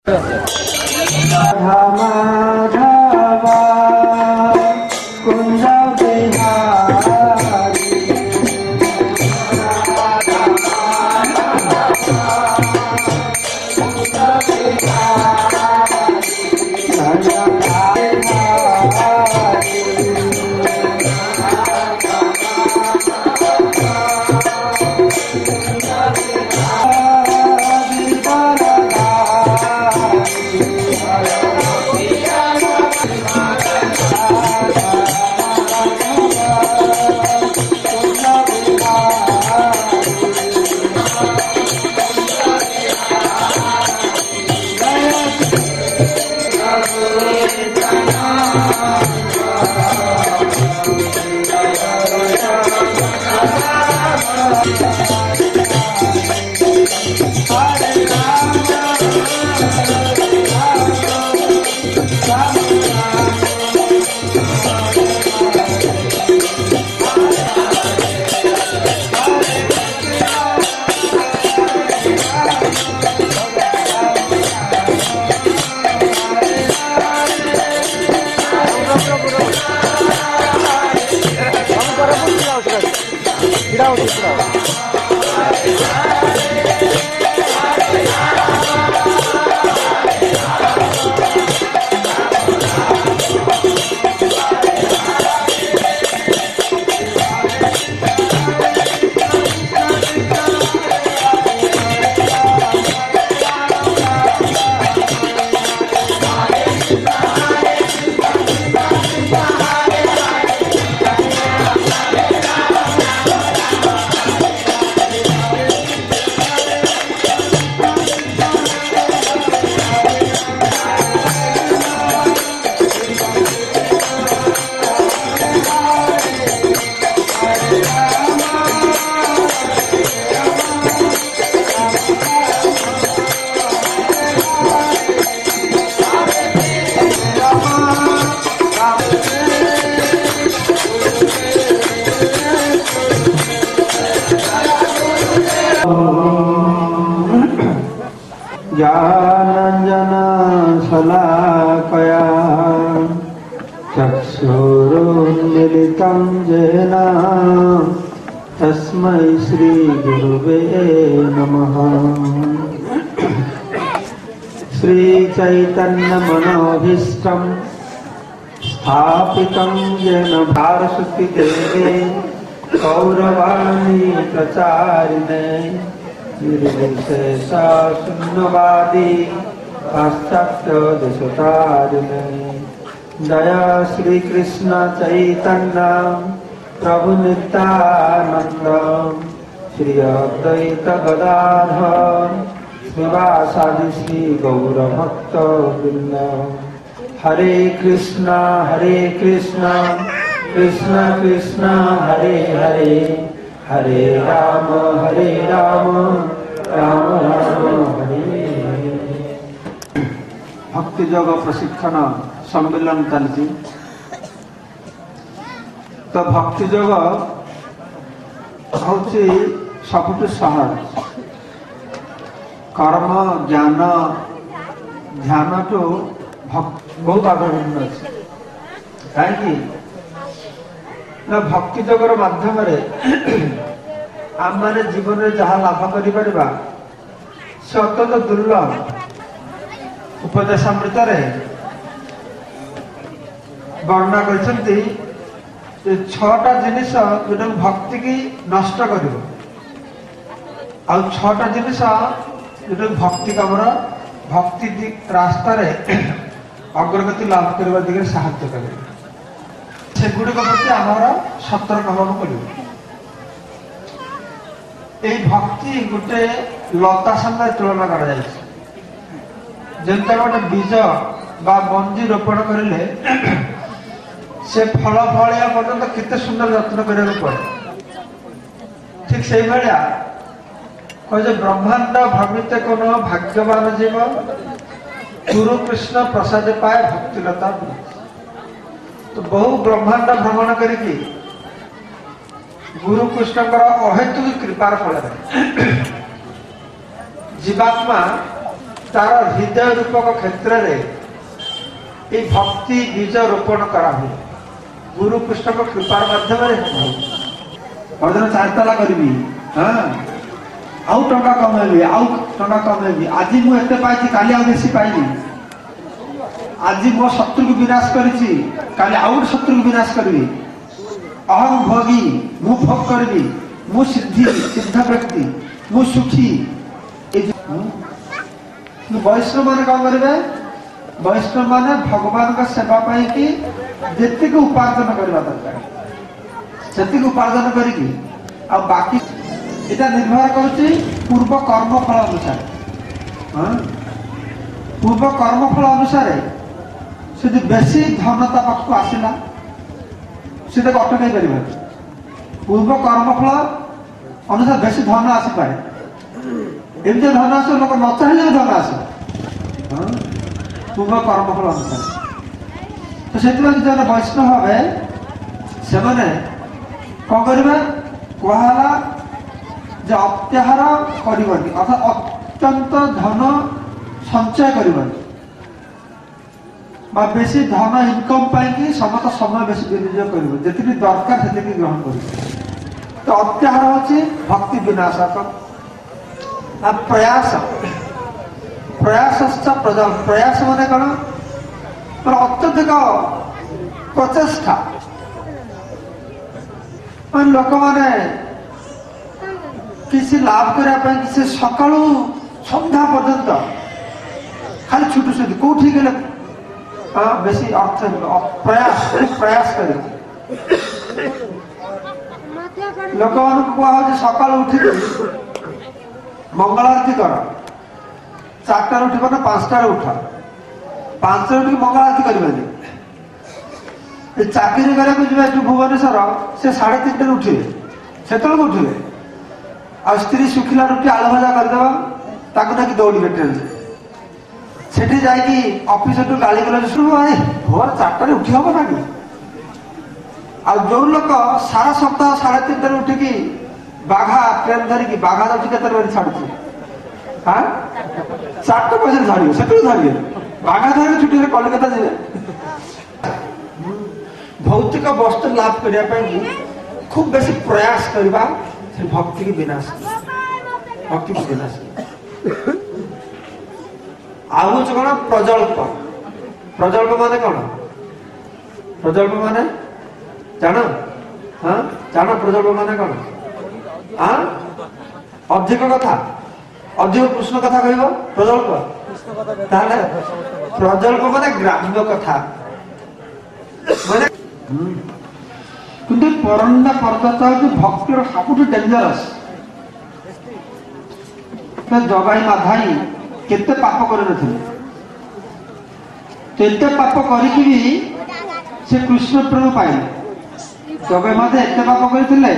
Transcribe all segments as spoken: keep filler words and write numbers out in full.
ज्ञानांजन शलाकया चक्षुरुन्मीलितं येन तस्मै श्री गुरुवे नमः। श्री चैतन्य मनोभीष्टं स्थापितं येन भारसुति देवे कौरवाणी प्रचारिणे निर्विशेषा शून्यवादी पाश्चात्य देशतारिणे। दया श्री कृष्ण चैतन्य प्रभु नित्यानंद श्री अद्वैत गदाधर श्रीवासादि श्री गौर भक्त वृंद। हरे कृष्णा हरे कृष्णा कृष्ण कृष्ण हरे हरे हरे राम हरे राम राम राम हरे हरे। भक्ति योग प्रशिक्षण सम्मेलन चलती। तो भक्ति योग हूँ सबुठ सहज कर्म ज्ञान ध्यान तो बहुत आग्रह अच्छे कहीं भक्ति जगर माध्यम आम मैंने जीवन में जहाँ लाभ कर से अत्यंत दुर्लभ। उपदेशामृत वर्णना कर छटा जिनिस जो भक्ति की नष्ट कर छटा जिनिस जो भक्ति कमर भक्ति रास्तार अग्रगति लाभ करने दिगरे साहाय्य करे सेगुड़िक प्रति आमर सतर्क हवाक पड़े। ये भक्ति गोटे लता सामने तुलना कर गोटे बीज बा मंजी रोपण करें से फल फलिया पर्यंत केते सुंदर यत्न करने पड़े। ठीक से भाया कहे ब्रह्मांड भ्रमित कौन भाग्यवान जीव गुरु कृष्ण प्रसाद पाए भक्तिलता। तो बहु ब्रह्मांड भ्रमण करी गुरु कृष्ण अहेतुक कृपार फल जीवात्मा तार हृदय रूपक क्षेत्र में ये भक्ति बीज रोपण करा हुए गुरु कृष्ण को कृपार माध्यम भजन चारिताला करी हाँ आउ टंका कमेबी आउ टंका कमेबी आज मुझे पाई काली आउ बेसी पाइबी आज मो शत्रु को विनाश करी काली आउ गोटे शत्रु को विनाश करी अहम भोगी मु भोग करी मु सिद्धि सिद्ध व्यक्ति मु सुखी वैष्णव मान कौन करेंगे वैष्णव मान भगवान का सेवा पाई कि जेतिक उपार्जन करवा दरकार सेतिक उपार्जन करी आ बाकी इटा निर्भर करुच्ची पूर्व कर्म फल अनुसार हाँ? पूर्व कर्म फल अनुसार से बेसी धनता पाखक आसला से अटक पार पूर्व कर्म फल अनुसार बेसी धन आसपे एमती धन आस लोक न चाहिए धन आस पूर्व कर्म फल अनुसार तो से जो वैष्णव हे से कौन करेंगे कहला जे अत्याहार करबनी अर्थात अत्यंत धन संचय करबनी बा बेसी धन इनकम पाई समस्त समय बेसी विनियोग कर जी दरकार से ग्रहण कर तो अत्याहार होची भक्ति विनाशक प्रयास प्रयास प्रजल प्रयास माने कौन अत्यधिक प्रचेषा लोक मैंने किसी लाभ करने किसी सका सन्ध्या पर्यंत खाली छुटुंट कौटी गले बेसी अर्थ प्रयास प्रयास कर लोक मान कह सका उठी मंगल आरती कर चार उठ ना पांचटार उठ पांच उठ मंगल आरती करें चाकरी करा भुवनेश्वर से साढ़े तीन टे उठे से उठे आ स्त्री सुखिला रुटी आलू भजा करदे दौड़े ट्रेन से जाकि ऑफिस गाड़ी गल भाई भोर चार उठी हम ना कि आ जो लोक सारा सप्ताह साढ़े तीन टे उठिकी बाघा ट्रेन धरिकी बाघा जाऊँगी के छाड़ी हाँ चार पैसा छाड़िए से छाड़िए बाघा धरिक छुट्टी कलिकता जाए भौतिक वस्तु लाभ करने खूब बेसी प्रयास करवा भक्ति की विनाश भक्ति की विनाश आउ कौन प्रजल्प प्रजल्प माने कौन प्रजल्प माने जान हाँ जान प्रजल्प माने कौन हाँ अधिक कथा अधिक कृष्ण कथा कह प्रजल्प ताले प्रजल्प माने ग्राम्य कथा माने किंतु परंडा पर्दता हूँ भक्तिर सबुठ डेंजरस जगाई माधाई केते पाप कर पाप करके भी से कृष्ण प्रेम पाइले जगाई माधा एत पाप करते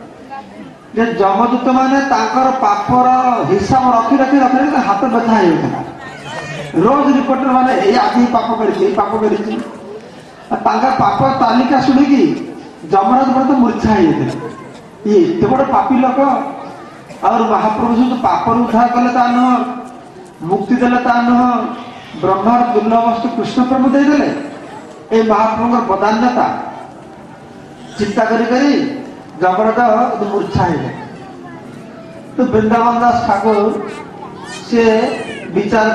जमदूत मैंने पापर हिसाब रखी रखी रखी हाथ व्यथा हो रोज रिपोर्टर मैंने आज पाप कर पाप कर पाप तालिका शुणिकी जमराज बड़े तो मूर्छा ये एत बड़ पापी लोक और महाप्रभु जो पाप उद्धार कले ता नुह मुक्ति देले ता नुह ब्रह्मार दुर्लभ वस्तु कृष्ण प्रेम देदेले ये महाप्रभु प्रधान्यता चिंता करी करी जमराज मूर्छा है तो वृंदावन दास ठाकुर से विचार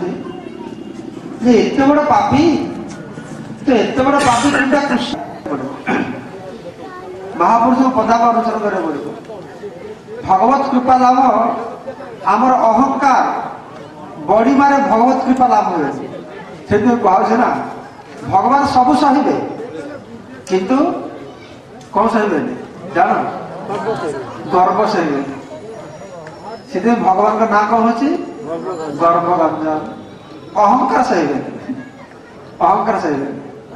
करते बड़ पापी तो एत बड़ पापी चिंता कृष्ण महापुरुष को पदाक अनुसरण कर भगवत कृपा लाभ आमर अहंकार बड़ी मारे भगवत कृपा लाभ हुए से कहे ना भगवान सबू सहे किंतु कौन सहे जान गर्व सहे से भगवान का नाम कौन अच्छी गर्व रंजन अहंकार सहे अहंकार सहे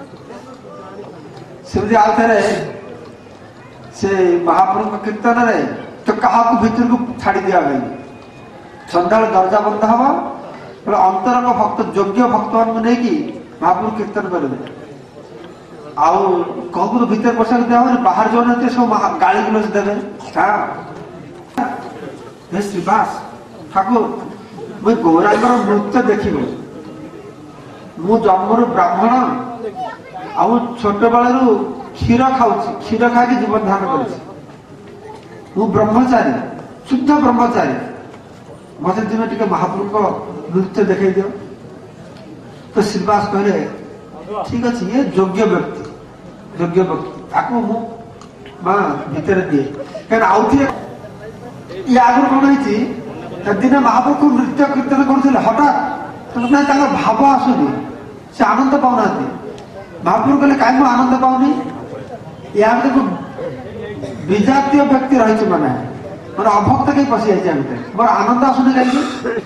सेमती आउ थे से महाप्रभु कीर्तन रे तो क्या भीतर को छाड़ी दिया गई सन्ध्या दरजा बंद हम अंतरंग भक्त योग्य भक्त मान नहीं कि महाप्रभु कीर्तन करेंगे आउ कहू तो भीतर पशा दिया बाहर जो नहीं सब गाड़ी गुलज देवे हाँ श्रीवास ठाकुर मुझे गौरांगर नृत्य देखिबे मु जन्मर ब्राह्मण आउ छोट बेलू क्षीर खाऊ क्षीर खाई जीवन धारण कर ब्रह्मचारी शुद्ध ब्रह्मचारी मत दिन टे महाप्रभु को नृत्य देखा दियो तो श्रीवास कहले ठीक अच्छे ये योग्य व्यक्ति योग्य व्यक्ति आपको मु माँ भितर दिए कहीं आउ थे ये आगे कौन है दिने महाप्रभु नृत्य कीर्तन कर हठात भाव आसुनी से आनंद पाऊना महाप्रभु कहले कहीं मुझे आनंद पाऊनी या विजातीय व्यक्ति रही मैंने मोर अभक्त कहीं पशि जाए मोर आनंद आसुनी कहीं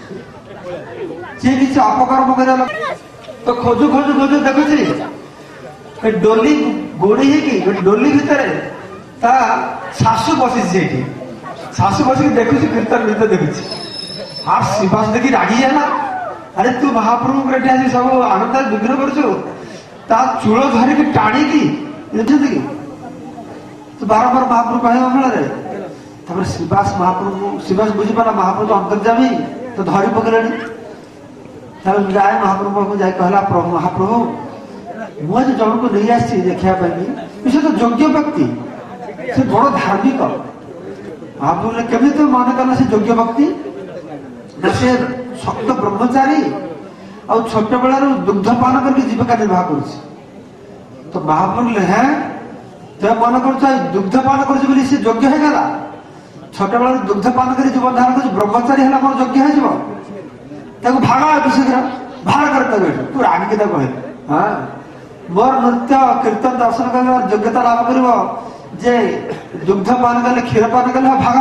सी किसी अपकर्म कर तो खोजु खोजु खोजु देखुची डोली गोड़ी है डोली भितर शाशु बसी शाशु बस देखुची कीर्तन नृत्य देखुची हाँ श्रीवास देखी रागी है अरे तू महाप्रभु आसी सब आनंद विघ्न कर चूल धरिकी टाणिकी कि तू बारंबार महाप्रभु कह अमल श्रीवास महाप्रभु श्रीवास बुझीपारा महाप्रभु अंतर्जामी तो धरी पकड़े जाए महाप्रभु को जाए कहला प्रभु महाप्रभु मुझे जन को नहीं आसी देखा से तो योग्य व्यक्ति से बड़ धार्मिक महाप्रभु ने केमी तो मन कला से योग्य व्यक्ति ना से शक्त ब्रह्मचारी और छोट बेलू दुग्धपान करके जीविका निर्वाह कर तो महाप्रभु है तो मन कर दुग्धपान कर योग्य हो गला छोट बेलू दुग्धपान कर जीवन धारण कर ब्रह्मचारी है मोर योग्य हो भाग शीघ्र बाहर कर तू रागिकी कह हाँ मोर नृत्य कीर्तन दर्शन कर योग्यता लाभ कर जे दुग्धपान कले क्षीर पान कले भाग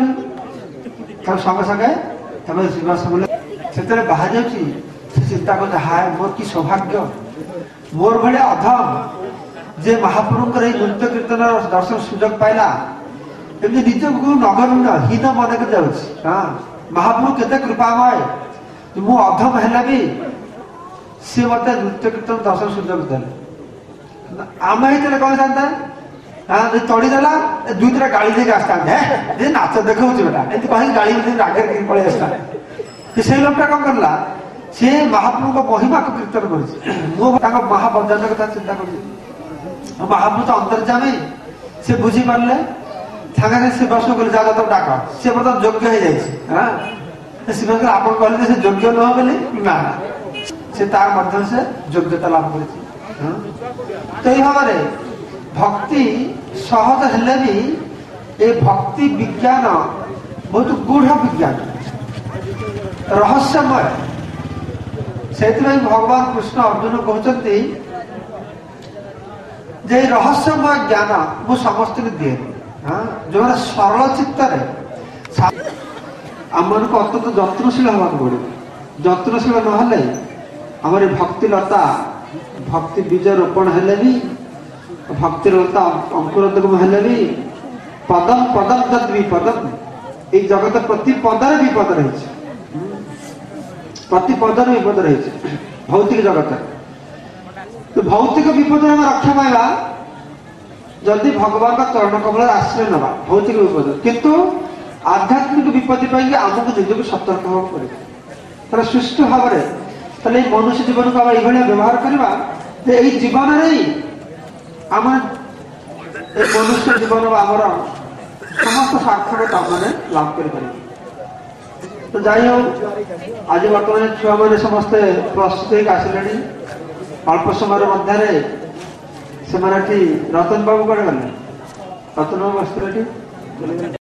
संगे संगे श्रीवास बोले से बाहर जाऊँगी चिंता कर हाय मोर कि सौभाग्य मोर भाई अधम जे महाप्रभु नृत्य कीर्तन दर्शन सुजोग पाइला एमती निज को नगण्य हीन मन कर जाऊँगी हाँ महाप्रभु केते कृपामय मु अधम है भी सी मत नृत्य कीर्तन दर्शन सुजोग देले आम होते कौन था तड़ीदेला दुई टा गाड़ी देके आसता नाच देखा बेटा ये कहीं गाड़ी आगे पलि आसता से लोकटा कौन करला सी महाप्रभु को महिमा को कीर्तन कर महावंदन कथा चिंता कर महाप्रभु तो अंतर्जामी से बुझी पारे सागे से बस कर जा तो डाक सी बर्तमान योग्य हो जाए आप कहले से योग्य नुह बोली ना से तार मध्यम से योग्यता लाभ कर भाव भक्ति सहज हेले भी ए भक्ति विज्ञान बहुत गूढ़ विज्ञान रहस्यमय से भगवान कृष्ण अर्जुन कहते जे रहस्यमय ज्ञान मु समस्त दिए हाँ जो सरल चित्तर आम को अत्यंत जत्नशील हवा पड़े जत्नशील ना आम भक्ति लता भक्ति बीज रोपण हेले भी भक्ति लता अंकुरोदगम हेले भी पदम पदम तद विपदम ये जगत प्रति पदर विपद रही प्रति पदर विपद रही भौतिक जगत तो भौतिक विपद में रक्षा पाइबा जदि भगवान का चरण कमल आश्रय ना भौतिक विपद किंतु आध्यात्मिक विपत्ति पाई आमको निजक सतर्क होगा पड़े सुष्ठु भाव में मनुष्य जीवन को ये व्यवहार करवा जीवन आम मनुष्य जीवन आमर समस्त सार्थकता मैंने लाभ कर तो जाइ हो आज बर्तमान छुआ मैंने समस्ते प्रस्तुत आसिले अल्प समय मध्य से रतन बाबू कड़े गले रतन बाबू बसते